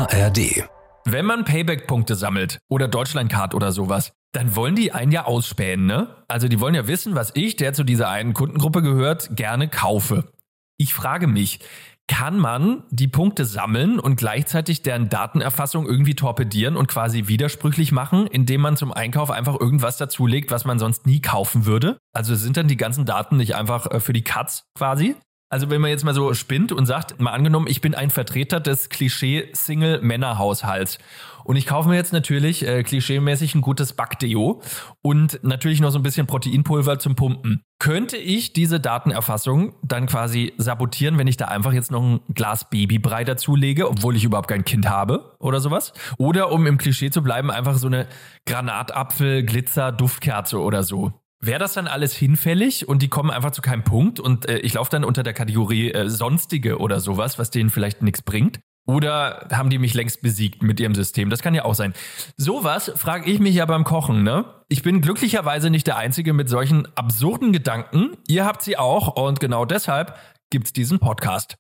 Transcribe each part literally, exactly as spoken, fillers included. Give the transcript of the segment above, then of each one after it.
A R D. Wenn man Payback-Punkte sammelt oder Deutschlandcard oder sowas, dann wollen die einen ja ausspähen, ne? Also die wollen ja wissen, was ich, der zu dieser einen Kundengruppe gehört, gerne kaufe. Ich frage mich, kann man die Punkte sammeln und gleichzeitig deren Datenerfassung irgendwie torpedieren und quasi widersprüchlich machen, indem man zum Einkauf einfach irgendwas dazulegt, was man sonst nie kaufen würde? Also sind dann die ganzen Daten nicht einfach für die Katz quasi? Also wenn man jetzt mal so spinnt und sagt, mal angenommen, ich bin ein Vertreter des Klischee-Single-Männerhaushalts und ich kaufe mir jetzt natürlich äh, klischeemäßig ein gutes Backdeo und natürlich noch so ein bisschen Proteinpulver zum Pumpen. Könnte ich diese Datenerfassung dann quasi sabotieren, wenn ich da einfach jetzt noch ein Glas Babybrei dazulege, obwohl ich überhaupt kein Kind habe oder sowas? Oder um im Klischee zu bleiben, einfach so eine Granatapfel-Glitzer-Duftkerze oder so. Wäre das dann alles hinfällig und die kommen einfach zu keinem Punkt und äh, ich laufe dann unter der Kategorie äh, Sonstige oder sowas, was denen vielleicht nichts bringt? Oder haben die mich längst besiegt mit ihrem System? Das kann ja auch sein. Sowas frage ich mich ja beim Kochen, ne? Ich bin glücklicherweise nicht der Einzige mit solchen absurden Gedanken. Ihr habt sie auch und genau deshalb gibt's diesen Podcast.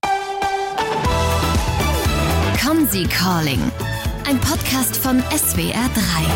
Konzi Calling, ein Podcast von S W R drei.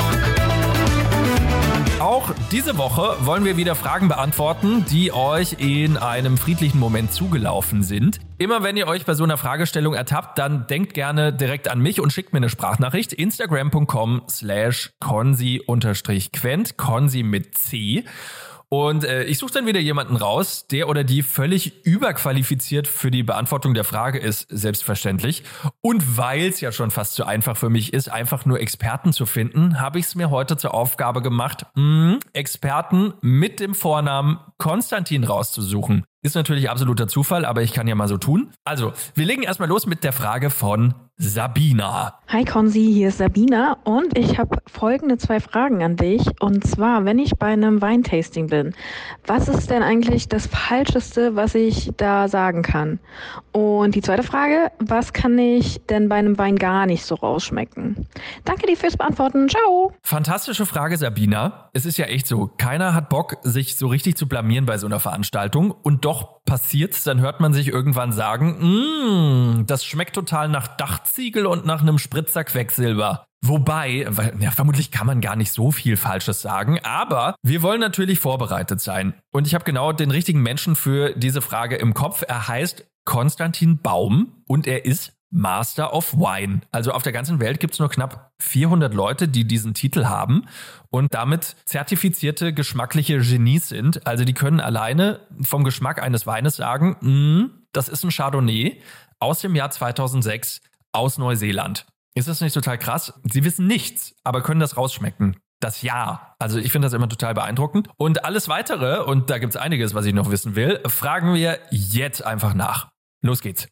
Auch diese Woche wollen wir wieder Fragen beantworten, die euch in einem friedlichen Moment zugelaufen sind. Immer wenn ihr euch bei so einer Fragestellung ertappt, dann denkt gerne direkt an mich und schickt mir eine Sprachnachricht. Instagram.com slash Konzi unterstrich Quent, Konzi mit C. Und äh, ich suche dann wieder jemanden raus, der oder die völlig überqualifiziert für die Beantwortung der Frage ist, selbstverständlich. Und weil es ja schon fast zu einfach für mich ist, einfach nur Experten zu finden, habe ich es mir heute zur Aufgabe gemacht, mh, Experten mit dem Vornamen Konstantin rauszusuchen. Ist natürlich absoluter Zufall, aber ich kann ja mal so tun. Also, wir legen erstmal los mit der Frage von Sabina. Hi Konzi, hier ist Sabina und ich habe folgende zwei Fragen an dich. Und zwar, wenn ich bei einem Weintasting bin, was ist denn eigentlich das Falscheste, was ich da sagen kann? Und die zweite Frage, was kann ich denn bei einem Wein gar nicht so rausschmecken? Danke dir fürs Beantworten. Ciao. Fantastische Frage, Sabina. Es ist ja echt so, keiner hat Bock, sich so richtig zu blamieren bei so einer Veranstaltung und doch passiert's, dann hört man sich irgendwann sagen, das schmeckt total nach Dachziegel und nach einem Spritzer Quecksilber. Wobei, ja, vermutlich kann man gar nicht so viel Falsches sagen, aber wir wollen natürlich vorbereitet sein. Und ich habe genau den richtigen Menschen für diese Frage im Kopf. Er heißt Konstantin Baum und er ist Master of Wine. Also auf der ganzen Welt gibt es nur knapp vierhundert Leute, die diesen Titel haben und damit zertifizierte geschmackliche Genies sind. Also die können alleine vom Geschmack eines Weines sagen, mm, das ist ein Chardonnay aus dem Jahr zweitausendsechs aus Neuseeland. Ist das nicht total krass? Sie wissen nichts, aber können das rausschmecken. Das Ja. Also ich finde das immer total beeindruckend. Und alles Weitere, und da gibt es einiges, was ich noch wissen will, fragen wir jetzt einfach nach. Los geht's.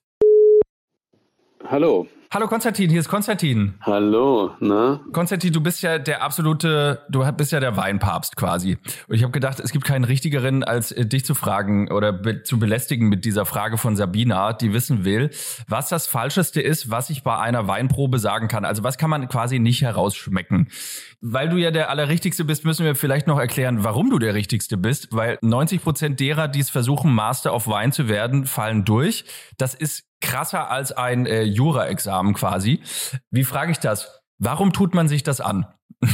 Hallo. Hallo Konstantin, hier ist Konstantin. Hallo, na? Konstantin, du bist ja der absolute, du bist ja der Weinpapst quasi. Und ich habe gedacht, es gibt keinen richtigeren, als dich zu fragen oder be- zu belästigen mit dieser Frage von Sabina, die wissen will, was das Falscheste ist, was ich bei einer Weinprobe sagen kann. Also was kann man quasi nicht herausschmecken? Weil du ja der Allerrichtigste bist, müssen wir vielleicht noch erklären, warum du der Richtigste bist. Weil neunzig Prozent derer, die es versuchen, Master of Wine zu werden, fallen durch. Das ist krasser als ein äh, Jura-Examen quasi. Wie frage ich das? Warum tut man sich das an?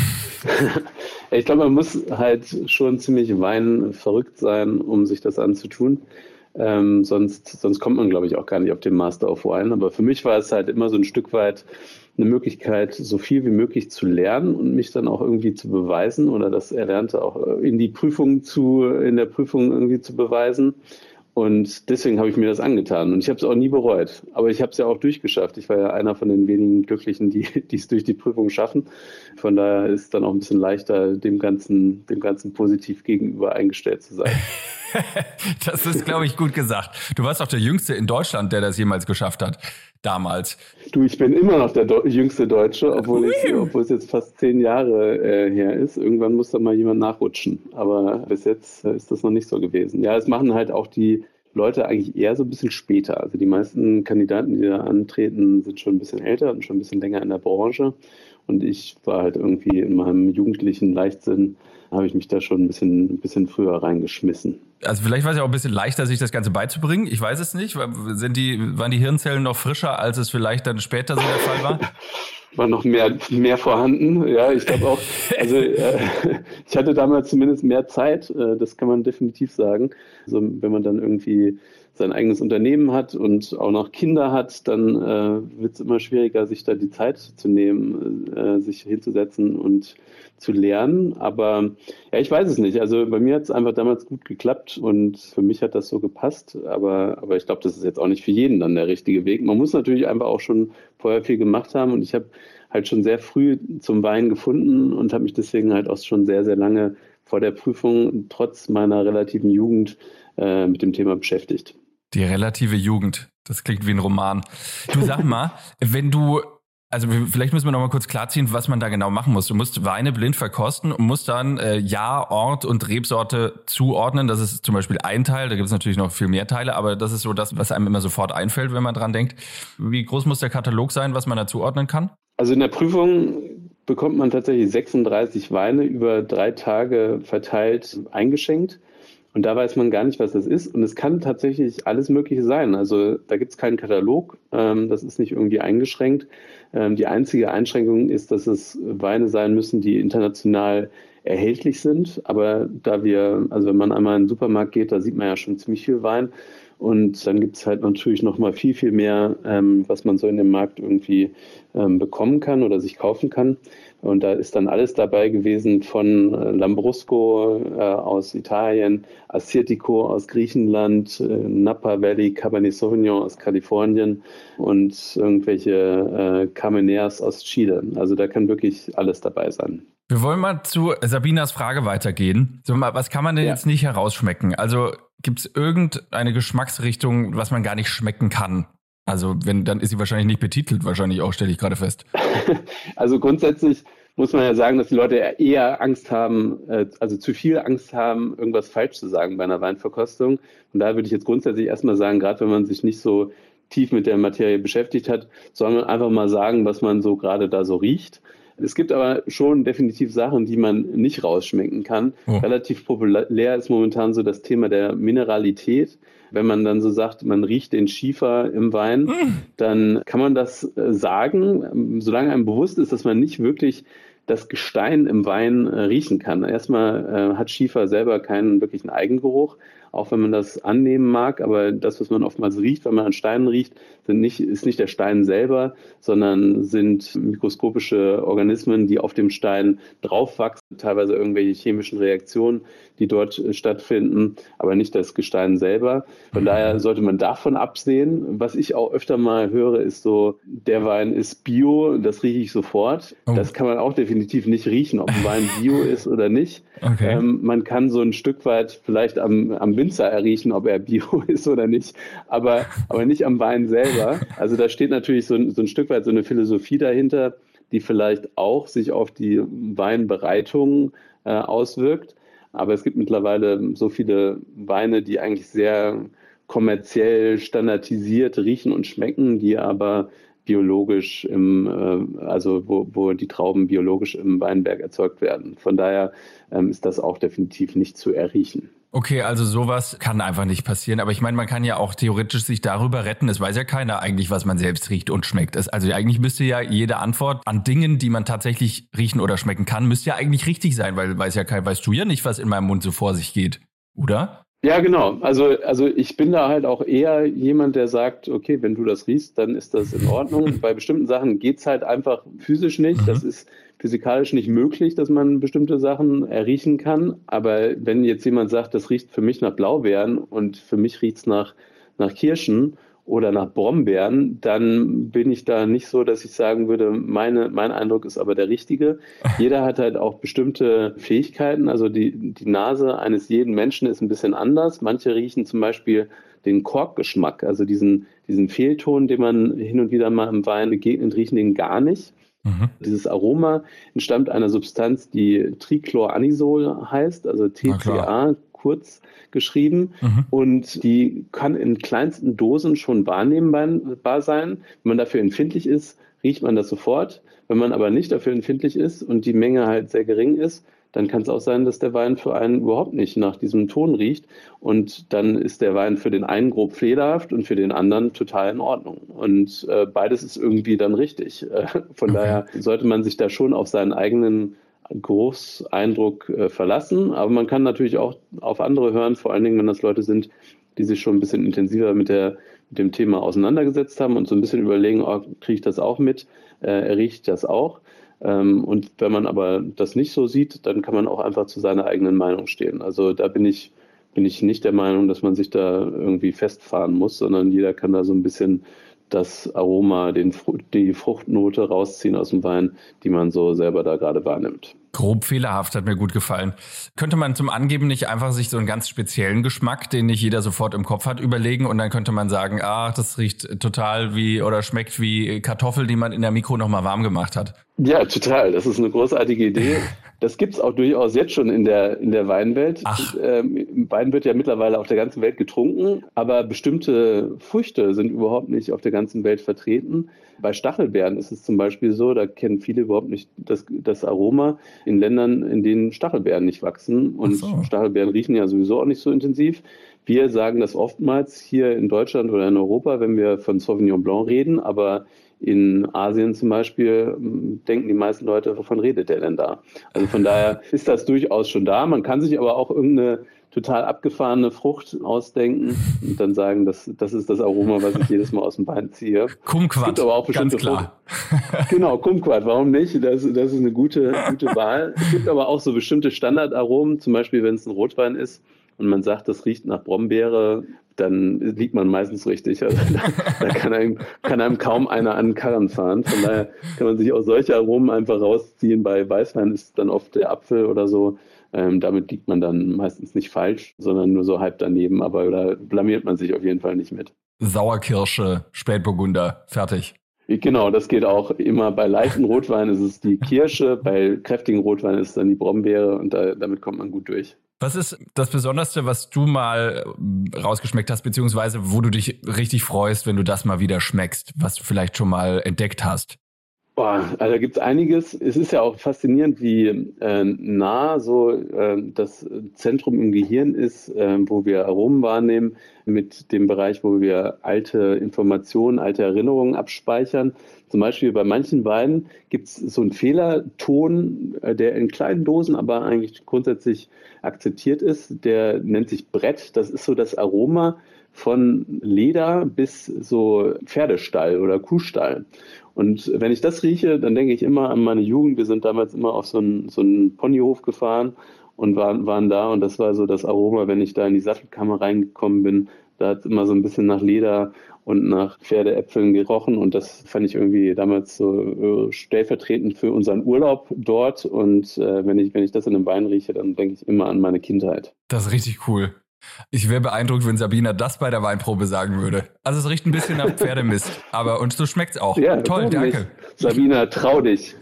Ich glaube, man muss halt schon ziemlich weinverrückt sein, um sich das anzutun. Ähm, sonst, sonst kommt man, glaube ich, auch gar nicht auf den Master of Wine. Aber für mich war es halt immer so ein Stück weit eine Möglichkeit, so viel wie möglich zu lernen und mich dann auch irgendwie zu beweisen oder das Erlernte auch in die Prüfung zu, in der Prüfung irgendwie zu beweisen. Und deswegen habe ich mir das angetan und ich habe es auch nie bereut. Aber ich habe es ja auch durchgeschafft. Ich war ja einer von den wenigen Glücklichen, die die es durch die Prüfung schaffen. Von daher ist es dann auch ein bisschen leichter, dem Ganzen, dem Ganzen positiv gegenüber eingestellt zu sein. Das ist, glaube ich, gut gesagt. Du warst auch der Jüngste in Deutschland, der das jemals geschafft hat. Damals. Du, ich bin immer noch der Do- jüngste Deutsche, obwohl, ich, obwohl es jetzt fast zehn Jahre äh, her ist. Irgendwann muss da mal jemand nachrutschen. Aber bis jetzt äh, ist das noch nicht so gewesen. Ja, es machen halt auch die Leute eigentlich eher so ein bisschen später. Also die meisten Kandidaten, die da antreten, sind schon ein bisschen älter und schon ein bisschen länger in der Branche. Und ich war halt irgendwie in meinem jugendlichen Leichtsinn, habe ich mich da schon ein bisschen, ein bisschen früher reingeschmissen. Also vielleicht war es ja auch ein bisschen leichter, sich das Ganze beizubringen. Ich weiß es nicht. Sind die, waren die Hirnzellen noch frischer, als es vielleicht dann später so der Fall war? War noch mehr, mehr vorhanden. Ja, ich glaube auch, also äh, ich hatte damals zumindest mehr Zeit, äh, das kann man definitiv sagen. Also wenn man dann irgendwie sein eigenes Unternehmen hat und auch noch Kinder hat, dann äh, wird es immer schwieriger, sich da die Zeit zu nehmen, äh, sich hinzusetzen und zu lernen. Aber ja, ich weiß es nicht. Also bei mir hat es einfach damals gut geklappt und für mich hat das so gepasst. Aber, aber ich glaube, das ist jetzt auch nicht für jeden dann der richtige Weg. Man muss natürlich einfach auch schon vorher viel gemacht haben und ich habe halt schon sehr früh zum Wein gefunden und habe mich deswegen halt auch schon sehr, sehr lange vor der Prüfung trotz meiner relativen Jugend äh, mit dem Thema beschäftigt. Die relative Jugend, das klingt wie ein Roman. Du sag mal, wenn du, also vielleicht müssen wir noch mal kurz klarziehen, was man da genau machen muss. Du musst Weine blind verkosten und musst dann äh, Jahr, Ort und Rebsorte zuordnen. Das ist zum Beispiel ein Teil, da gibt es natürlich noch viel mehr Teile, aber das ist so das, was einem immer sofort einfällt, wenn man dran denkt. Wie groß muss der Katalog sein, was man da zuordnen kann? Also in der Prüfung bekommt man tatsächlich sechsunddreißig Weine über drei Tage verteilt eingeschenkt. Und da weiß man gar nicht, was das ist. Und es kann tatsächlich alles Mögliche sein. Also da gibt es keinen Katalog. Ähm, das ist nicht irgendwie eingeschränkt. Ähm, die einzige Einschränkung ist, dass es Weine sein müssen, die international erhältlich sind. Aber da wir, also wenn man einmal in den Supermarkt geht, da sieht man ja schon ziemlich viel Wein. Und dann gibt es halt natürlich noch mal viel, viel mehr, ähm, was man so in dem Markt irgendwie ähm, bekommen kann oder sich kaufen kann. Und da ist dann alles dabei gewesen von äh, Lambrusco äh, aus Italien, Assyrtiko aus Griechenland, äh, Napa Valley, Cabernet Sauvignon aus Kalifornien und irgendwelche äh, Carmeneres aus Chile. Also da kann wirklich alles dabei sein. Wir wollen mal zu Sabinas Frage weitergehen. So, was kann man denn ja. jetzt nicht herausschmecken? Also gibt es irgendeine Geschmacksrichtung, was man gar nicht schmecken kann? Also wenn, dann ist sie wahrscheinlich nicht betitelt, wahrscheinlich auch, stelle ich gerade fest. Also grundsätzlich muss man ja sagen, dass die Leute eher Angst haben, also zu viel Angst haben, irgendwas falsch zu sagen bei einer Weinverkostung. Und da würde ich jetzt grundsätzlich erstmal sagen, gerade wenn man sich nicht so tief mit der Materie beschäftigt hat, soll man einfach mal sagen, was man so gerade da so riecht. Es gibt aber schon definitiv Sachen, die man nicht rausschmecken kann. Oh. Relativ populär ist momentan so das Thema der Mineralität. Wenn man dann so sagt, man riecht den Schiefer im Wein, mm. dann kann man das sagen, solange einem bewusst ist, dass man nicht wirklich das Gestein im Wein riechen kann. Erstmal hat Schiefer selber keinen wirklichen Eigengeruch, auch wenn man das annehmen mag, aber das, was man oftmals riecht, wenn man an Steinen riecht, sind nicht, ist nicht der Stein selber, sondern sind mikroskopische Organismen, die auf dem Stein draufwachsen, teilweise irgendwelche chemischen Reaktionen, die dort stattfinden, aber nicht das Gestein selber. Von daher sollte man davon absehen. Was ich auch öfter mal höre, ist so, der Wein ist Bio, das rieche ich sofort. Oh. Das kann man auch definitiv nicht riechen, ob ein Wein Bio ist oder nicht. Okay. Ähm, man kann so ein Stück weit vielleicht am, am Winzer erriechen, ob er Bio ist oder nicht, aber, aber nicht am Wein selber. Also da steht natürlich so, so ein Stück weit so eine Philosophie dahinter, die vielleicht auch sich auf die Weinbereitung äh, auswirkt. Aber es gibt mittlerweile so viele Weine, die eigentlich sehr kommerziell standardisiert riechen und schmecken, die aber biologisch im, äh, also wo, wo die Trauben biologisch im Weinberg erzeugt werden. Von daher ähm, ist das auch definitiv nicht zu erriechen. Okay, also sowas kann einfach nicht passieren. Aber ich meine, man kann ja auch theoretisch sich darüber retten. Es weiß ja keiner eigentlich, was man selbst riecht und schmeckt. Also eigentlich müsste ja jede Antwort an Dingen, die man tatsächlich riechen oder schmecken kann, müsste ja eigentlich richtig sein, weil weiß ja kein, weißt du ja nicht, was in meinem Mund so vor sich geht, oder? Ja, genau. Also, also ich bin da halt auch eher jemand, der sagt, okay, wenn du das riechst, dann ist das in Ordnung. Bei bestimmten Sachen geht's halt einfach physisch nicht. Mhm. Das ist physikalisch nicht möglich, dass man bestimmte Sachen erriechen kann. Aber wenn jetzt jemand sagt, das riecht für mich nach Blaubeeren und für mich riecht's nach, nach Kirschen oder nach Brombeeren, dann bin ich da nicht so, dass ich sagen würde, meine, mein Eindruck ist aber der richtige. Jeder hat halt auch bestimmte Fähigkeiten. Also die, die Nase eines jeden Menschen ist ein bisschen anders. Manche riechen zum Beispiel den Korkgeschmack, also diesen, diesen Fehlton, den man hin und wieder mal im Wein begegnet, riechen den gar nicht. Mhm. Dieses Aroma entstammt einer Substanz, die Trichloranisol heißt, also T C A, kurz geschrieben mhm. und die kann in kleinsten Dosen schon wahrnehmbar sein. Wenn man dafür empfindlich ist, riecht man das sofort. Wenn man aber nicht dafür empfindlich ist und die Menge halt sehr gering ist, dann kann es auch sein, dass der Wein für einen überhaupt nicht nach diesem Ton riecht. Und dann ist der Wein für den einen grob fehlerhaft und für den anderen total in Ordnung. Und äh, beides ist irgendwie dann richtig. Äh, von okay. daher sollte man sich da schon auf seinen eigenen Geruchseindruck äh, verlassen. Aber man kann natürlich auch auf andere hören, vor allen Dingen, wenn das Leute sind, die sich schon ein bisschen intensiver mit, der, mit dem Thema auseinandergesetzt haben und so ein bisschen überlegen, oh, kriege ich das auch mit? Äh, riecht das auch? Ähm, und wenn man aber das nicht so sieht, dann kann man auch einfach zu seiner eigenen Meinung stehen. Also da bin ich, bin ich nicht der Meinung, dass man sich da irgendwie festfahren muss, sondern jeder kann da so ein bisschen das Aroma, den, die Fruchtnote rausziehen aus dem Wein, die man so selber da gerade wahrnimmt. Grob fehlerhaft hat mir gut gefallen. Könnte man zum Angeben nicht einfach sich so einen ganz speziellen Geschmack, den nicht jeder sofort im Kopf hat, überlegen und dann könnte man sagen, ah, das riecht total wie oder schmeckt wie Kartoffel, die man in der Mikro nochmal warm gemacht hat? Ja, total. Das ist eine großartige Idee. Das gibt es auch durchaus jetzt schon in der, in der Weinwelt. Ach. Ähm, Wein wird ja mittlerweile auf der ganzen Welt getrunken, aber bestimmte Früchte sind überhaupt nicht auf der ganzen Welt vertreten. Bei Stachelbeeren ist es zum Beispiel so, da kennen viele überhaupt nicht das, das Aroma in Ländern, in denen Stachelbeeren nicht wachsen. Und so. Stachelbeeren riechen ja sowieso auch nicht so intensiv. Wir sagen das oftmals hier in Deutschland oder in Europa, wenn wir von Sauvignon Blanc reden, aber in Asien zum Beispiel denken die meisten Leute, wovon redet der denn da? Also von daher ist das durchaus schon da. Man kann sich aber auch irgendeine total abgefahrene Frucht ausdenken und dann sagen, das, das ist das Aroma, was ich jedes Mal aus dem Wein ziehe. Kumquat, es gibt aber auch bestimmte ganz klar. Frucht. Genau, Kumquat, warum nicht? Das, das ist eine gute, gute Wahl. Es gibt aber auch so bestimmte Standardaromen, zum Beispiel wenn es ein Rotwein ist und man sagt, das riecht nach Brombeere, dann liegt man meistens richtig. Also da, da kann, einem, kann einem kaum einer an den Karren fahren. Von daher kann man sich auch solche Aromen einfach rausziehen. Bei Weißwein ist dann oft der Apfel oder so. Ähm, damit liegt man dann meistens nicht falsch, sondern nur so halb daneben. Aber da blamiert man sich auf jeden Fall nicht mit. Sauerkirsche, Spätburgunder, fertig. Genau, das geht auch immer. Bei leichten Rotwein ist es die Kirsche, bei kräftigen Rotwein ist es dann die Brombeere und da, damit kommt man gut durch. Was ist das Besonderste, was du mal rausgeschmeckt hast, beziehungsweise wo du dich richtig freust, wenn du das mal wieder schmeckst, was du vielleicht schon mal entdeckt hast? Boah, also da gibt es einiges. Es ist ja auch faszinierend, wie äh, nah so äh, das Zentrum im Gehirn ist, äh, wo wir Aromen wahrnehmen, mit dem Bereich, wo wir alte Informationen, alte Erinnerungen abspeichern. Zum Beispiel bei manchen Weinen gibt es so einen Fehlerton, äh, der in kleinen Dosen aber eigentlich grundsätzlich akzeptiert ist. Der nennt sich Brett. Das ist so das Aroma von Leder bis so Pferdestall oder Kuhstall. Und wenn ich das rieche, dann denke ich immer an meine Jugend. Wir sind damals immer auf so einen, so einen Ponyhof gefahren und waren, waren da. Und das war so das Aroma, wenn ich da in die Sattelkammer reingekommen bin. Da hat es immer so ein bisschen nach Leder und nach Pferdeäpfeln gerochen. Und das fand ich irgendwie damals so stellvertretend für unseren Urlaub dort. Und äh, wenn ich, wenn ich das in einem Wein rieche, dann denke ich immer an meine Kindheit. Das ist richtig cool. Ich wäre beeindruckt, wenn Sabina das bei der Weinprobe sagen würde. Also es riecht ein bisschen nach Pferdemist, aber und so schmeckt's auch. Ja, toll, danke. Nicht. Sabina, trau dich.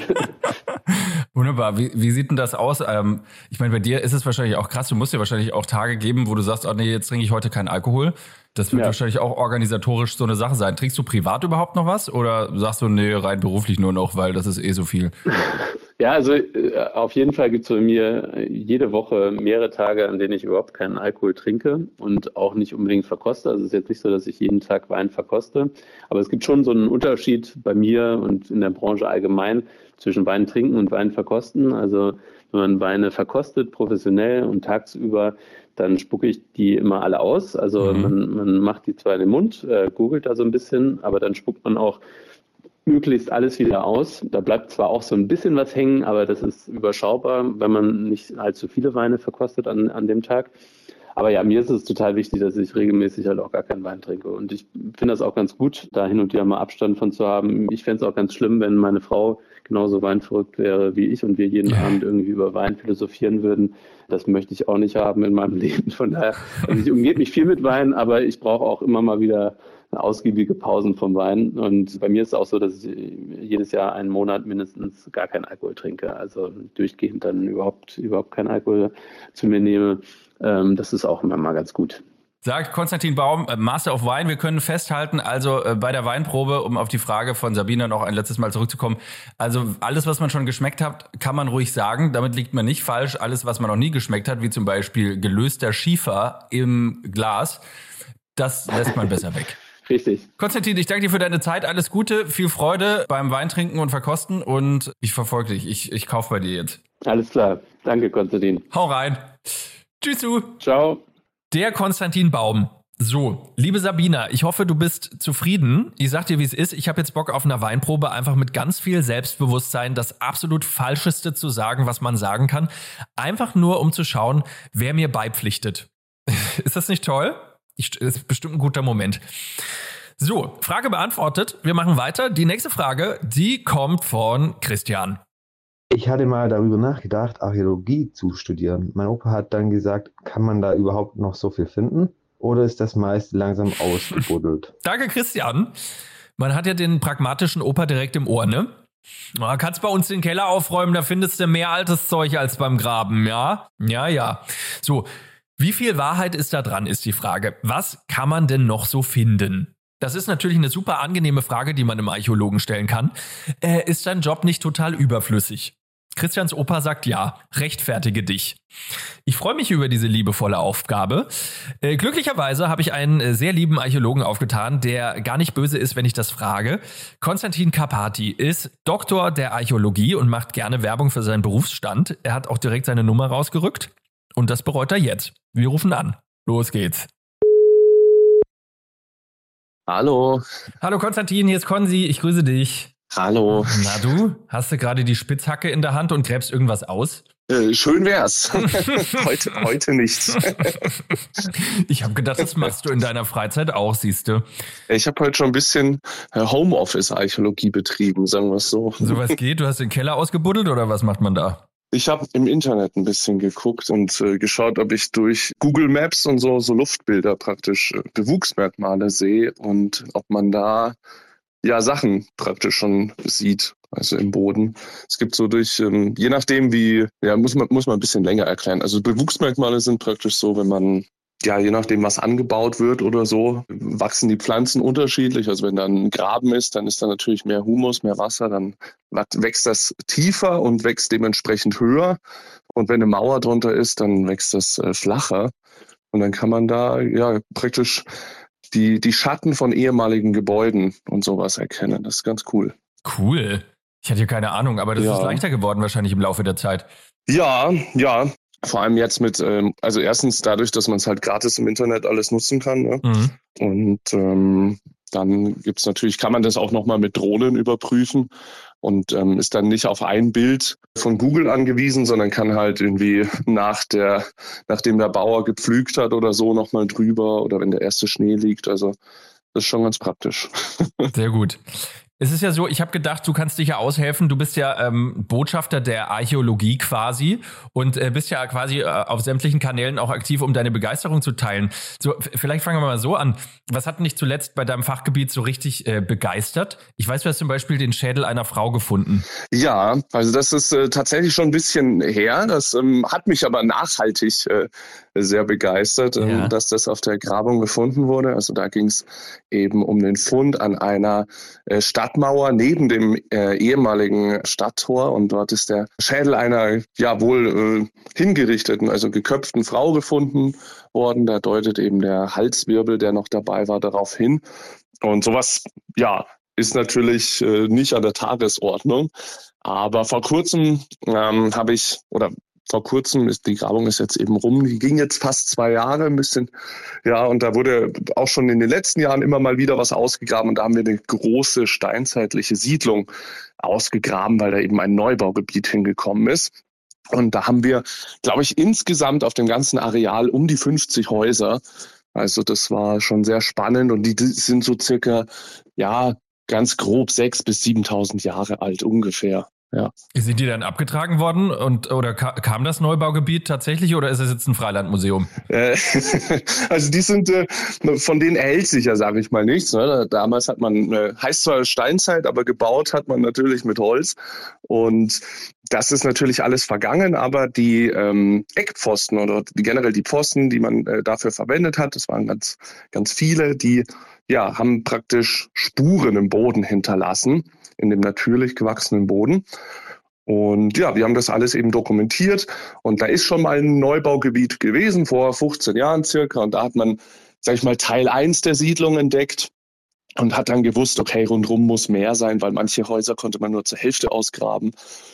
Wunderbar. Wie, wie sieht denn das aus? Ähm, ich meine, bei dir ist es wahrscheinlich auch krass. Du musst dir wahrscheinlich auch Tage geben, wo du sagst, oh nee, jetzt trinke ich heute keinen Alkohol. Das wird ja wahrscheinlich auch organisatorisch so eine Sache sein. Trinkst du privat überhaupt noch was? Oder sagst du, nee, rein beruflich nur noch, weil das ist eh so viel? Ja, also äh, auf jeden Fall gibt es bei mir jede Woche mehrere Tage, an denen ich überhaupt keinen Alkohol trinke und auch nicht unbedingt verkoste. Also es ist jetzt nicht so, dass ich jeden Tag Wein verkoste. Aber es gibt schon so einen Unterschied bei mir und in der Branche allgemein zwischen Wein trinken und Wein verkosten. Also wenn man Weine verkostet, professionell und tagsüber, dann spucke ich die immer alle aus. Also mhm. man, man macht die zwar in den Mund, äh, googelt da so ein bisschen, aber dann spuckt man auch möglichst alles wieder aus. Da bleibt zwar auch so ein bisschen was hängen, aber das ist überschaubar, wenn man nicht allzu viele Weine verkostet an, an dem Tag. Aber ja, mir ist es total wichtig, dass ich regelmäßig halt auch gar keinen Wein trinke. Und ich finde das auch ganz gut, da hin und wieder mal Abstand von zu haben. Ich fände es auch ganz schlimm, wenn meine Frau genauso weinverrückt wäre wie ich und wir jeden ja. Abend irgendwie über Wein philosophieren würden. Das möchte ich auch nicht haben in meinem Leben. Von daher, also ich umgebe mich viel mit Wein, aber ich brauche auch immer mal wieder ausgiebige Pausen vom Wein. Und bei mir ist es auch so, dass ich jedes Jahr einen Monat mindestens gar keinen Alkohol trinke. Also durchgehend dann überhaupt, überhaupt keinen Alkohol zu mir nehme. Ähm, das ist auch immer mal ganz gut. Sagt Konstantin Baum, Master of Wine. Wir können festhalten, also äh, bei der Weinprobe, um auf die Frage von Sabina noch ein letztes Mal zurückzukommen, also alles, was man schon geschmeckt hat, kann man ruhig sagen. Damit liegt man nicht falsch. Alles, was man noch nie geschmeckt hat, wie zum Beispiel gelöster Schiefer im Glas, das lässt man besser weg. Richtig. Konstantin, ich danke dir für deine Zeit. Alles Gute, viel Freude beim Weintrinken und Verkosten und ich verfolge dich. Ich, ich kaufe bei dir jetzt. Alles klar. Danke, Konstantin. Hau rein. Tschüss. Du. Ciao. Der Konstantin Baum. So, liebe Sabina, ich hoffe, du bist zufrieden. Ich sag dir, wie es ist. Ich habe jetzt Bock auf eine Weinprobe, einfach mit ganz viel Selbstbewusstsein das absolut Falscheste zu sagen, was man sagen kann. Einfach nur, um zu schauen, wer mir beipflichtet. Ist das nicht toll? Ich, das ist bestimmt ein guter Moment. So, Frage beantwortet. Wir machen weiter. Die nächste Frage, die kommt von Christian. Ich hatte mal darüber nachgedacht, Archäologie zu studieren. Mein Opa hat dann gesagt, kann man da überhaupt noch so viel finden? Oder ist das meist langsam ausgebuddelt? Danke, Christian. Man hat ja den pragmatischen Opa direkt im Ohr, ne? Du kannst bei uns den Keller aufräumen, da findest du mehr altes Zeug als beim Graben, ja? Ja, ja. So, wie viel Wahrheit ist da dran, ist die Frage. Was kann man denn noch so finden? Das ist natürlich eine super angenehme Frage, die man einem Archäologen stellen kann. Äh, ist dein Job nicht total überflüssig? Christians Opa sagt ja, rechtfertige dich. Ich freue mich über diese liebevolle Aufgabe. Äh, glücklicherweise habe ich einen äh, sehr lieben Archäologen aufgetan, der gar nicht böse ist, wenn ich das frage. Konstantin Karpati ist Doktor der Archäologie und macht gerne Werbung für seinen Berufsstand. Er hat auch direkt seine Nummer rausgerückt und das bereut er jetzt. Wir rufen an. Los geht's. Hallo. Hallo Konstantin, hier ist Konzi, ich grüße dich. Hallo. Na du, hast du gerade die Spitzhacke in der Hand und gräbst irgendwas aus? Äh, schön wär's. heute, heute nicht. Ich habe gedacht, das machst du in deiner Freizeit auch, siehst du. Ich habe heute schon ein bisschen Homeoffice-Archäologie betrieben, sagen wir es so. So was geht? Du hast den Keller ausgebuddelt oder was macht man da? Ich habe im Internet ein bisschen geguckt und äh, geschaut, ob ich durch Google Maps und so, so Luftbilder praktisch äh, Bewuchsmerkmale sehe und ob man da ja Sachen praktisch schon sieht, also im Boden. Es gibt so durch, ähm, je nachdem wie, ja, muss man, muss man ein bisschen länger erklären. Also Bewuchsmerkmale sind praktisch so, wenn man, ja, je nachdem was angebaut wird oder so, wachsen die Pflanzen unterschiedlich. Also wenn da ein Graben ist, dann ist da natürlich mehr Humus, mehr Wasser, dann wächst das tiefer und wächst dementsprechend höher. Und wenn eine Mauer drunter ist, dann wächst das äh, flacher. Und dann kann man da ja praktisch die, die Schatten von ehemaligen Gebäuden und sowas erkennen. Das ist ganz cool. Cool. Ich hatte ja keine Ahnung, aber das Ja. ist leichter geworden wahrscheinlich im Laufe der Zeit. Ja, ja. Vor allem jetzt mit, ähm, also erstens dadurch, dass man es halt gratis im Internet alles nutzen kann. Ne? Mhm. Und ähm, dann gibt's natürlich, kann man das auch nochmal mit Drohnen überprüfen und ähm, ist dann nicht auf ein Bild von Google angewiesen, sondern kann halt irgendwie nach der, nachdem der Bauer gepflügt hat oder so nochmal drüber oder wenn der erste Schnee liegt. Also das ist schon ganz praktisch. Sehr gut. Es ist ja so, ich habe gedacht, du kannst dich ja aushelfen. Du bist ja ähm, Botschafter der Archäologie quasi und äh, bist ja quasi äh, auf sämtlichen Kanälen auch aktiv, um deine Begeisterung zu teilen. So, f- vielleicht fangen wir mal so an. Was hat dich zuletzt bei deinem Fachgebiet so richtig äh, begeistert? Ich weiß, du hast zum Beispiel den Schädel einer Frau gefunden. Ja, also das ist äh, tatsächlich schon ein bisschen her. Das ähm, hat mich aber nachhaltig äh, sehr begeistert, ähm, Ja. dass das auf der Grabung gefunden wurde. Also da ging es eben um den Fund an einer äh, Stadtmauer neben dem äh, ehemaligen Stadttor und dort ist der Schädel einer ja wohl äh, hingerichteten, also geköpften Frau gefunden worden. Da deutet eben der Halswirbel, der noch dabei war, darauf hin. Und sowas, ja, ist natürlich äh, nicht an der Tagesordnung. Aber vor kurzem ähm, habe ich, oder vor kurzem ist die Grabung ist jetzt eben rum, die ging jetzt fast zwei Jahre ein bisschen, ja, und da wurde auch schon in den letzten Jahren immer mal wieder was ausgegraben und da haben wir eine große steinzeitliche Siedlung ausgegraben, weil da eben ein Neubaugebiet hingekommen ist. Und da haben wir, glaube ich, insgesamt auf dem ganzen Areal um die fünfzig Häuser. Also das war schon sehr spannend und die sind so circa, ja, ganz grob sechstausend bis siebentausend Jahre alt ungefähr. Ja. Sind die dann abgetragen worden und oder ka- kam das Neubaugebiet tatsächlich oder ist es jetzt ein Freilandmuseum? Äh, also die sind, äh, von denen erhält sich ja, sage ich mal, nichts. Ne? Damals hat man, äh, heißt zwar Steinzeit, aber gebaut hat man natürlich mit Holz. Und das ist natürlich alles vergangen, aber die ähm, Eckpfosten oder die, generell die Pfosten, die man äh, dafür verwendet hat, das waren ganz, ganz viele, die ja, haben praktisch Spuren im Boden hinterlassen, in dem natürlich gewachsenen Boden. Und ja, wir haben das alles eben dokumentiert. Und da ist schon mal ein Neubaugebiet gewesen, vor fünfzehn Jahren circa. Und da hat man, sag ich mal, Teil eins der Siedlung entdeckt und hat dann gewusst, okay, rundherum muss mehr sein, weil manche Häuser konnte man nur zur Hälfte ausgraben.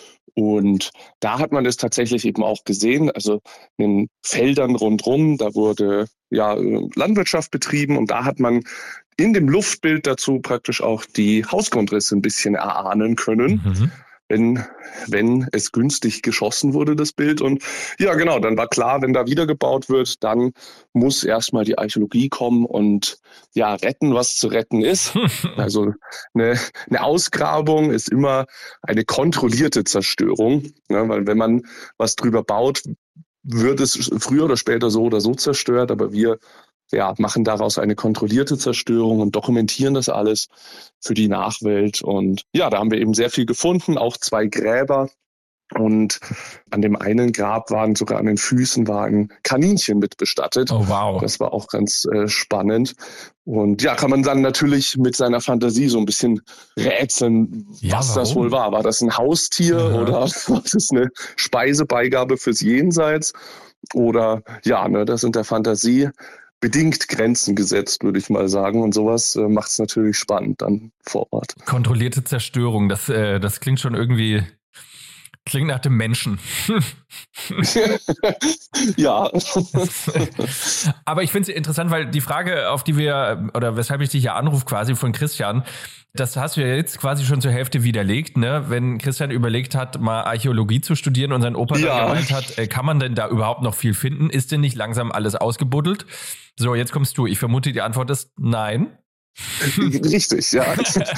Und da hat man das tatsächlich eben auch gesehen, also in den Feldern rundherum, da wurde ja Landwirtschaft betrieben und da hat man in dem Luftbild dazu praktisch auch die Hausgrundrisse ein bisschen erahnen können, mhm. wenn, wenn es günstig geschossen wurde, das Bild. Und ja, genau, dann war klar, wenn da wiedergebaut wird, dann muss erstmal die Archäologie kommen und ja, retten, was zu retten ist. Also eine, eine Ausgrabung ist immer eine kontrollierte Zerstörung, ja, weil wenn man was drüber baut, wird es früher oder später so oder so zerstört, aber wir ja, machen daraus eine kontrollierte Zerstörung und dokumentieren das alles für die Nachwelt. Und ja, da haben wir eben sehr viel gefunden, auch zwei Gräber. Und an dem einen Grab waren sogar an den Füßen war ein Kaninchen mit bestattet. Oh, wow. Das war auch ganz äh, spannend. Und ja, kann man dann natürlich mit seiner Fantasie so ein bisschen rätseln, ja, was warum? das wohl war. War das ein Haustier ja. oder war das eine Speisebeigabe fürs Jenseits? Oder ja, ne, das sind der Fantasie bedingt Grenzen gesetzt, würde ich mal sagen. Und sowas äh, macht es natürlich spannend dann vor Ort. Kontrollierte Zerstörung, das, äh, das klingt schon irgendwie, klingt nach dem Menschen. Ja. Aber ich finde es interessant, weil die Frage, auf die wir, oder weshalb ich dich ja anrufe, quasi von Christian, das hast du ja jetzt quasi schon zur Hälfte widerlegt, ne? Wenn Christian überlegt hat, mal Archäologie zu studieren und sein Opa ja. dann gemeint hat, äh, kann man denn da überhaupt noch viel finden? Ist denn nicht langsam alles ausgebuddelt? So, jetzt kommst du. Ich vermute, die Antwort ist nein. Richtig, ja.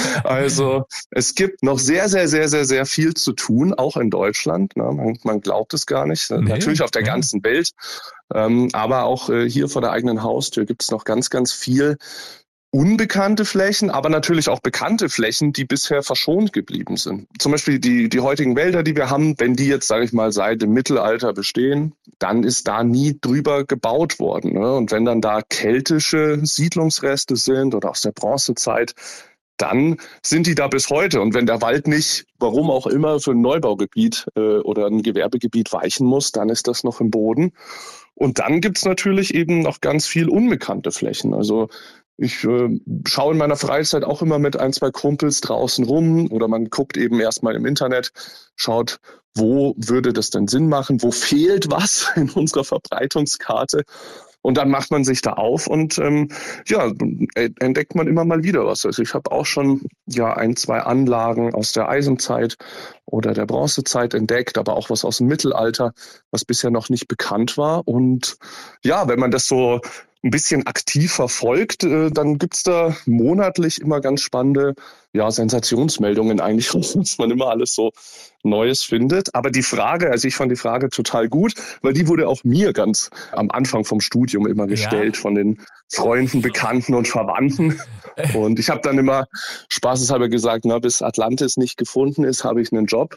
Also es gibt noch sehr, sehr, sehr, sehr, sehr viel zu tun, auch in Deutschland. Ne? Man, man glaubt es gar nicht. Nee, Natürlich auf der ja. ganzen Welt. Ähm, aber auch äh, hier vor der eigenen Haustür gibt es noch ganz, ganz viel unbekannte Flächen, aber natürlich auch bekannte Flächen, die bisher verschont geblieben sind. Zum Beispiel die, die heutigen Wälder, die wir haben, wenn die jetzt, sage ich mal, seit dem Mittelalter bestehen, dann ist da nie drüber gebaut worden. Ne? Und wenn dann da keltische Siedlungsreste sind oder aus der Bronzezeit, dann sind die da bis heute. Und wenn der Wald nicht, warum auch immer, für ein Neubaugebiet äh, oder ein Gewerbegebiet weichen muss, dann ist das noch im Boden. Und dann gibt's natürlich eben noch ganz viel unbekannte Flächen. Also Ich äh, schaue in meiner Freizeit auch immer mit ein, zwei Kumpels draußen rum oder man guckt eben erstmal im Internet, schaut, wo würde das denn Sinn machen, wo fehlt was in unserer Verbreitungskarte und dann macht man sich da auf und ähm, ja, entdeckt man immer mal wieder was. Also ich habe auch schon ja ein, zwei Anlagen aus der Eisenzeit oder der Bronzezeit entdeckt, aber auch was aus dem Mittelalter, was bisher noch nicht bekannt war. Und ja, wenn man das so ein bisschen aktiv verfolgt, dann gibt's da monatlich immer ganz spannende ja, Sensationsmeldungen eigentlich, was man immer alles so Neues findet. Aber die Frage, also ich fand die Frage total gut, weil die wurde auch mir ganz am Anfang vom Studium immer gestellt ja. von den Freunden, Bekannten und Verwandten. Und ich habe dann immer spaßeshalber gesagt, na, bis Atlantis nicht gefunden ist, habe ich einen Job.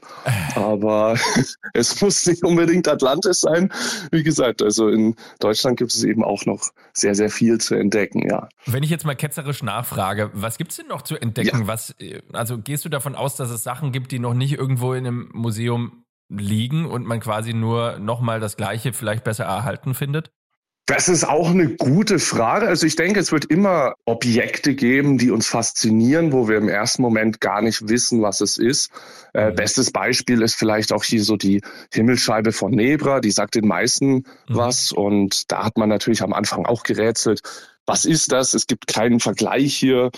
Aber es muss nicht unbedingt Atlantis sein. Wie gesagt, also in Deutschland gibt es eben auch noch sehr, sehr viel zu entdecken, ja. Wenn ich jetzt mal ketzerisch nachfrage, was gibt's denn noch zu entdecken? Ja. Was, also gehst du davon aus, dass es Sachen gibt, die noch nicht irgendwo in einem Museum liegen und man quasi nur nochmal das Gleiche vielleicht besser erhalten findet? Das ist auch eine gute Frage. Also ich denke, es wird immer Objekte geben, die uns faszinieren, wo wir im ersten Moment gar nicht wissen, was es ist. Äh, bestes Beispiel ist vielleicht auch hier so die Himmelsscheibe von Nebra. Die sagt den meisten mhm. was. Und da hat man natürlich am Anfang auch gerätselt, was ist das? Es gibt keinen Vergleich hier.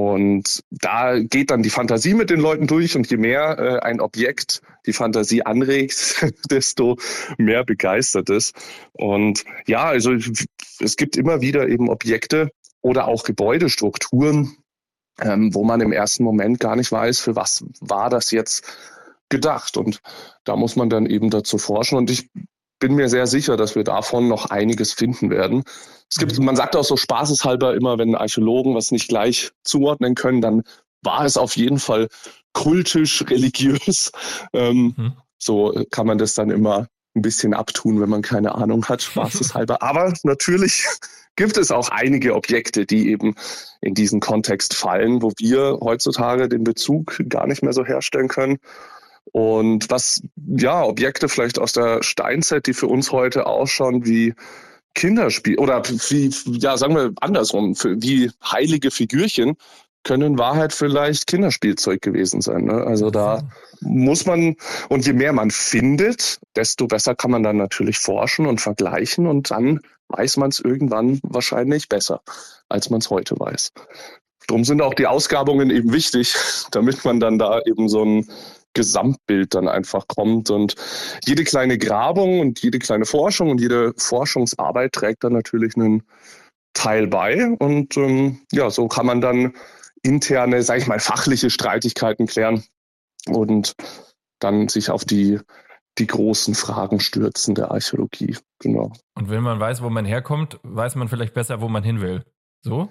Und da geht dann die Fantasie mit den Leuten durch. Und je mehr äh, ein Objekt die Fantasie anregt, desto mehr begeistert es. Und ja, also es gibt immer wieder eben Objekte oder auch Gebäudestrukturen, ähm, wo man im ersten Moment gar nicht weiß, für was war das jetzt gedacht. Und da muss man dann eben dazu forschen. Und ich bin mir sehr sicher, dass wir davon noch einiges finden werden. Es gibt, man sagt auch so spaßeshalber immer, wenn Archäologen was nicht gleich zuordnen können, dann war es auf jeden Fall kultisch, religiös. Ähm, mhm. So kann man das dann immer ein bisschen abtun, wenn man keine Ahnung hat, spaßeshalber. Aber natürlich gibt es auch einige Objekte, die eben in diesen Kontext fallen, wo wir heutzutage den Bezug gar nicht mehr so herstellen können. Und was, ja, Objekte vielleicht aus der Steinzeit, die für uns heute ausschauen wie Kinderspiel oder wie, ja, sagen wir andersrum, für, wie heilige Figürchen, können in Wahrheit vielleicht Kinderspielzeug gewesen sein. Ne? Also da muss man, und je mehr man findet, desto besser kann man dann natürlich forschen und vergleichen und dann weiß man es irgendwann wahrscheinlich besser, als man es heute weiß. Drum sind auch die Ausgrabungen eben wichtig, damit man dann da eben so ein Gesamtbild dann einfach kommt. Und jede kleine Grabung und jede kleine Forschung und jede Forschungsarbeit trägt dann natürlich einen Teil bei. Und ähm, ja, so kann man dann interne, sag ich mal, fachliche Streitigkeiten klären und dann sich auf die, die großen Fragen stürzen der Archäologie. Genau. Und wenn man weiß, wo man herkommt, weiß man vielleicht besser, wo man hin will. So?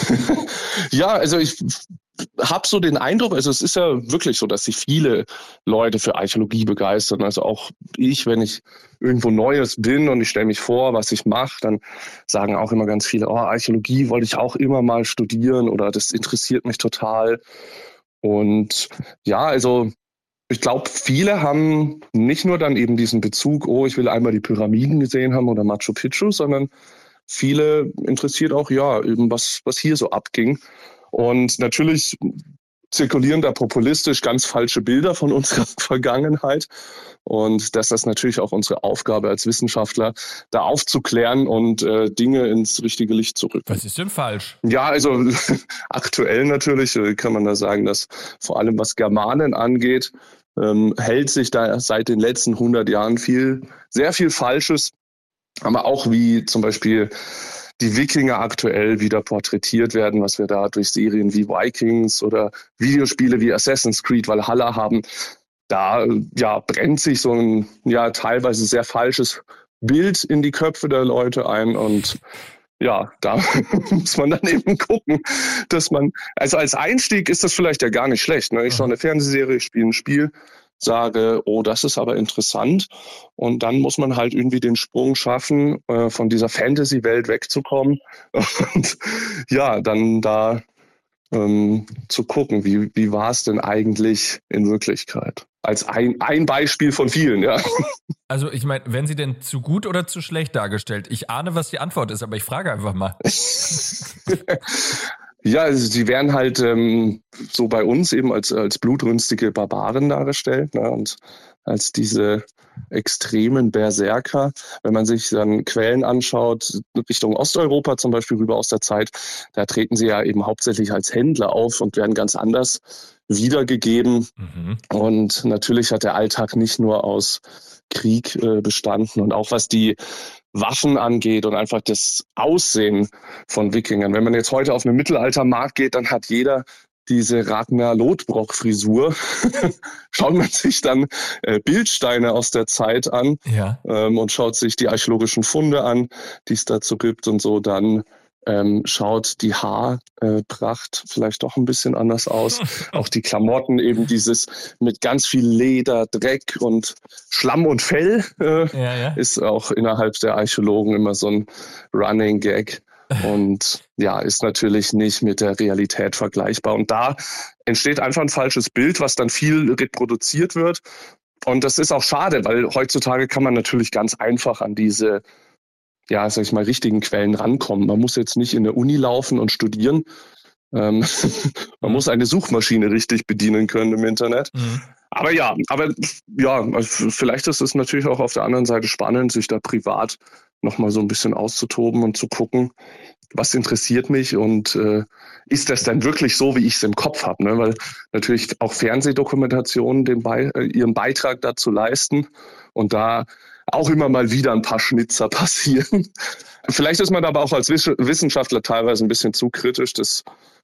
Ja, also ich habe so den Eindruck, also es ist ja wirklich so, dass sich viele Leute für Archäologie begeistern. Also auch ich, wenn ich irgendwo Neues bin und ich stelle mich vor, was ich mache, dann sagen auch immer ganz viele, oh, Archäologie wollte ich auch immer mal studieren oder das interessiert mich total. Und ja, also ich glaube, viele haben nicht nur dann eben diesen Bezug, oh, ich will einmal die Pyramiden gesehen haben oder Machu Picchu, sondern viele interessiert auch, ja, eben was, was hier so abging. Und natürlich zirkulieren da populistisch ganz falsche Bilder von unserer Vergangenheit. Und das ist natürlich auch unsere Aufgabe als Wissenschaftler, da aufzuklären und äh, Dinge ins richtige Licht zu rücken. Was ist denn falsch? Ja, also aktuell natürlich kann man da sagen, dass vor allem was Germanen angeht, ähm, hält sich da seit den letzten hundert Jahren viel, sehr viel Falsches. Aber auch wie zum Beispiel die Wikinger aktuell wieder porträtiert werden, was wir da durch Serien wie Vikings oder Videospiele wie Assassin's Creed Valhalla haben, da ja brennt sich so ein ja teilweise sehr falsches Bild in die Köpfe der Leute ein und ja, da muss man dann eben gucken, dass man, also als Einstieg ist das vielleicht ja gar nicht schlecht. Ne? Ich schaue eine Fernsehserie, ich spiele ein Spiel, sage, oh, das ist aber interessant. Und dann muss man halt irgendwie den Sprung schaffen, äh, von dieser Fantasy-Welt wegzukommen und ja, dann da ähm, zu gucken, wie, wie war es denn eigentlich in Wirklichkeit? Als ein, ein Beispiel von vielen, ja. Also ich meine, werden sie denn zu gut oder zu schlecht dargestellt? Ich ahne, was die Antwort ist, aber ich frage einfach mal. Ja, also sie werden halt ähm, so bei uns eben als, als blutrünstige Barbaren dargestellt, ne, und als diese extremen Berserker. Wenn man sich dann Quellen anschaut, Richtung Osteuropa zum Beispiel rüber aus der Zeit, da treten sie ja eben hauptsächlich als Händler auf und werden ganz anders wiedergegeben. Mhm. Und natürlich hat der Alltag nicht nur aus Krieg äh, bestanden und auch was die Waffen angeht und einfach das Aussehen von Wikingern. Wenn man jetzt heute auf einen Mittelaltermarkt geht, dann hat jeder diese Ragnar Lodbrok-Frisur. Schaut man sich dann äh, Bildsteine aus der Zeit an, ja, ähm, und schaut sich die archäologischen Funde an, die es dazu gibt und so, dann ähm, schaut die Haarpracht äh, vielleicht doch ein bisschen anders aus. Auch die Klamotten, eben dieses mit ganz viel Leder, Dreck und Schlamm und Fell äh, ja, ja. ist auch innerhalb der Archäologen immer so ein Running Gag. Und ja, ist natürlich nicht mit der Realität vergleichbar. Und da entsteht einfach ein falsches Bild, was dann viel reproduziert wird. Und das ist auch schade, weil heutzutage kann man natürlich ganz einfach an diese, ja, sag ich mal, richtigen Quellen rankommen. Man muss jetzt nicht in der Uni laufen und studieren. Ähm, man muss eine Suchmaschine richtig bedienen können im Internet. Mhm. Aber ja, aber ja, vielleicht ist es natürlich auch auf der anderen Seite spannend, sich da privat nochmal so ein bisschen auszutoben und zu gucken, was interessiert mich und äh, ist das denn wirklich so, wie ich es im Kopf habe? Ne? Weil natürlich auch Fernsehdokumentationen den Be- äh, ihren Beitrag dazu leisten und da auch immer mal wieder ein paar Schnitzer passieren. Vielleicht ist man aber auch als Wiss- Wissenschaftler teilweise ein bisschen zu kritisch. Das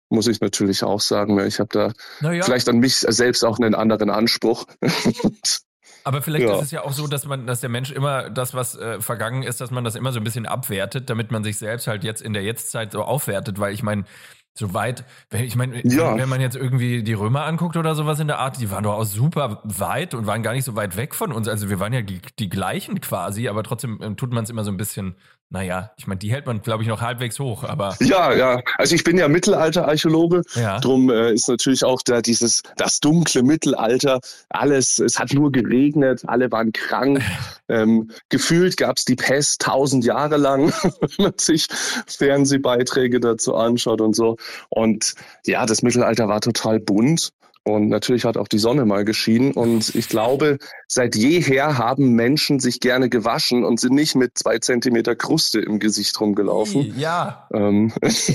muss ich natürlich auch sagen. Ich habe da naja. vielleicht an mich selbst auch einen anderen Anspruch. Aber vielleicht ja. ist es ja auch so, dass man, dass der Mensch immer das, was äh, vergangen ist, dass man das immer so ein bisschen abwertet, damit man sich selbst halt jetzt in der Jetztzeit so aufwertet, weil ich meine, so weit, ich meine, ja. wenn man jetzt irgendwie die Römer anguckt oder sowas in der Art, die waren doch auch super weit und waren gar nicht so weit weg von uns. Also wir waren ja die, die gleichen quasi, aber trotzdem äh, tut man es immer so ein bisschen, naja, ich meine, die hält man, glaube ich, noch halbwegs hoch, aber... Ja, ja, also ich bin ja Mittelalter-Archäologe, ja. Drum äh, ist natürlich auch da dieses, das dunkle Mittelalter, alles, es hat nur geregnet, alle waren krank, ähm, gefühlt gab es die Pest tausend Jahre lang, wenn man sich Fernsehbeiträge dazu anschaut und so. Und ja, das Mittelalter war total bunt. Und natürlich hat auch die Sonne mal geschienen. Und ich glaube, seit jeher haben Menschen sich gerne gewaschen und sind nicht mit zwei Zentimeter Kruste im Gesicht rumgelaufen. Ja. Ähm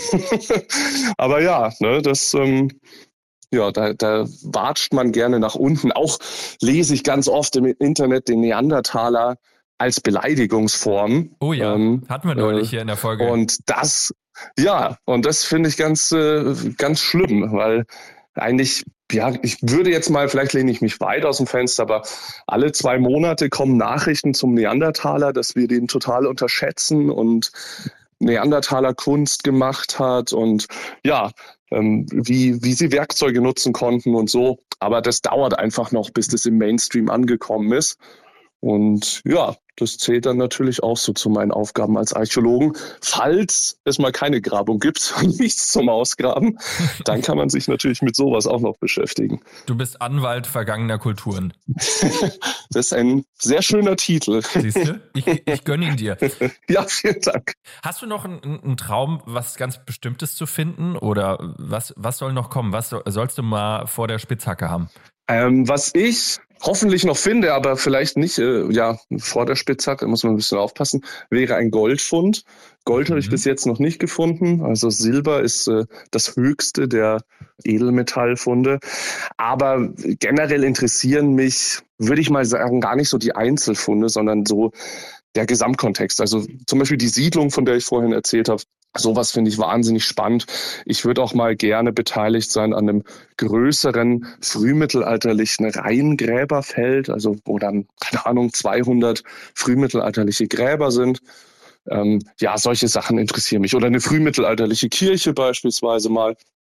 Aber ja, ne, das, ähm, ja, da, da watscht man gerne nach unten. Auch lese ich ganz oft im Internet den Neandertaler als Beleidigungsform. Oh ja, ähm, hatten wir neulich äh, hier in der Folge. Und das, ja, und das finde ich ganz, äh, ganz schlimm, weil eigentlich, ja, ich würde jetzt mal, vielleicht lehne ich mich weit aus dem Fenster, aber alle zwei Monate kommen Nachrichten zum Neandertaler, dass wir den total unterschätzen und Neandertaler Kunst gemacht hat und ja, ähm, wie, wie sie Werkzeuge nutzen konnten und so. Aber das dauert einfach noch, bis das im Mainstream angekommen ist. Und ja, das zählt dann natürlich auch so zu meinen Aufgaben als Archäologen. Falls es mal keine Grabung gibt und nichts zum Ausgraben, dann kann man sich natürlich mit sowas auch noch beschäftigen. Du bist Anwalt vergangener Kulturen. Das ist ein sehr schöner Titel. Siehst du? Ich, ich gönne ihn dir. Ja, vielen Dank. Hast du noch einen, einen Traum, was ganz Bestimmtes zu finden? Oder was, was soll noch kommen? Was soll, sollst du mal vor der Spitzhacke haben? Ähm, was ich hoffentlich noch finde, aber vielleicht nicht, äh, ja, vor der Spitzhacke, muss man ein bisschen aufpassen, wäre ein Goldfund. Gold mhm. habe ich bis jetzt noch nicht gefunden. Also Silber ist äh, das höchste der Edelmetallfunde. Aber generell interessieren mich, würde ich mal sagen, gar nicht so die Einzelfunde, sondern so der Gesamtkontext. Also zum Beispiel die Siedlung, von der ich vorhin erzählt habe. Sowas finde ich wahnsinnig spannend. Ich würde auch mal gerne beteiligt sein an einem größeren frühmittelalterlichen Reihengräberfeld, also wo dann, keine Ahnung, zweihundert frühmittelalterliche Gräber sind. Ähm, ja, solche Sachen interessieren mich. Oder eine frühmittelalterliche Kirche beispielsweise mal.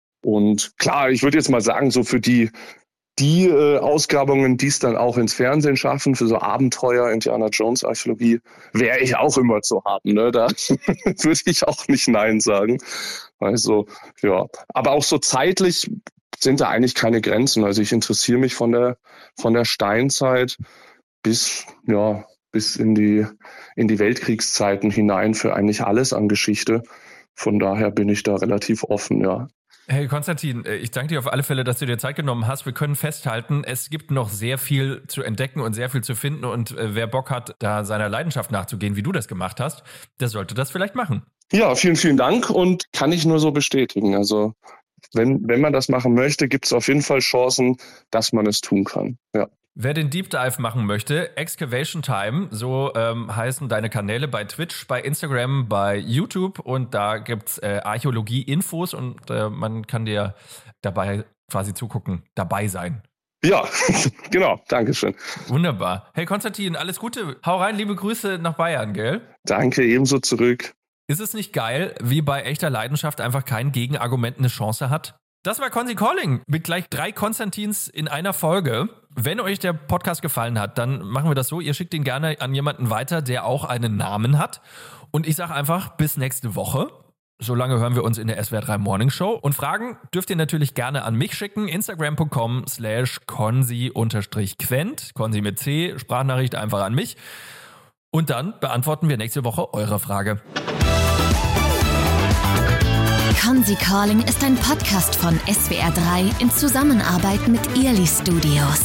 Und klar, ich würde jetzt mal sagen, so für die Die äh, Ausgrabungen, die es dann auch ins Fernsehen schaffen, für so Abenteuer, Indiana Jones Archäologie, wäre ich auch immer zu haben. Ne? Da würde ich auch nicht Nein sagen. Also, ja. Aber auch so zeitlich sind da eigentlich keine Grenzen. Also ich interessiere mich von der, von der Steinzeit bis, ja, bis in die, in die Weltkriegszeiten hinein für eigentlich alles an Geschichte. Von daher bin ich da relativ offen, ja. Hey Konstantin, ich danke dir auf alle Fälle, dass du dir Zeit genommen hast. Wir können festhalten, es gibt noch sehr viel zu entdecken und sehr viel zu finden. Und wer Bock hat, da seiner Leidenschaft nachzugehen, wie du das gemacht hast, der sollte das vielleicht machen. Ja, vielen, vielen Dank und kann ich nur so bestätigen. Also wenn, wenn man das machen möchte, gibt es auf jeden Fall Chancen, dass man es tun kann. Ja. Wer den Deep Dive machen möchte, Excavation Time, so ähm, heißen deine Kanäle bei Twitch, bei Instagram, bei YouTube und da gibt's äh, Archäologie-Infos und äh, man kann dir dabei quasi zugucken, dabei sein. Ja, genau, Dankeschön. Wunderbar. Hey Konstantin, alles Gute. Hau rein, liebe Grüße nach Bayern, gell? Danke, ebenso zurück. Ist es nicht geil, wie bei echter Leidenschaft einfach kein Gegenargument eine Chance hat? Das war Konzi Calling mit gleich drei Konstantins in einer Folge. Wenn euch der Podcast gefallen hat, dann machen wir das so. Ihr schickt ihn gerne an jemanden weiter, der auch einen Namen hat. Und ich sage einfach, bis nächste Woche. Solange hören wir uns in der S W R drei Morning Show. Und Fragen dürft ihr natürlich gerne an mich schicken. Instagram.com slash Konzi unterstrich Quent. Konzi mit C. Sprachnachricht einfach an mich. Und dann beantworten wir nächste Woche eure Frage. Konzi Calling ist ein Podcast von S W R drei in Zusammenarbeit mit Early Studios.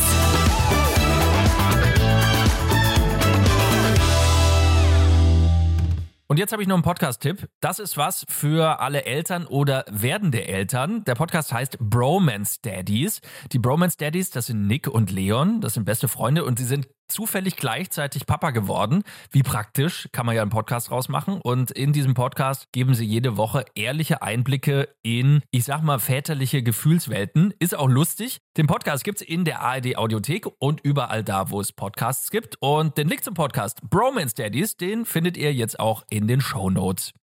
Und jetzt habe ich noch einen Podcast-Tipp. Das ist was für alle Eltern oder werdende Eltern. Der Podcast heißt Bromance Daddies. Die Bromance Daddies, das sind Nick und Leon, das sind beste Freunde und sie sind zufällig gleichzeitig Papa geworden. Wie praktisch, kann man ja einen Podcast rausmachen. Und in diesem Podcast geben sie jede Woche ehrliche Einblicke in, ich sag mal, väterliche Gefühlswelten. Ist auch lustig. Den Podcast gibt's in der A R D-Audiothek und überall da, wo es Podcasts gibt. Und den Link zum Podcast Bromance Daddies, den findet ihr jetzt auch in den Shownotes.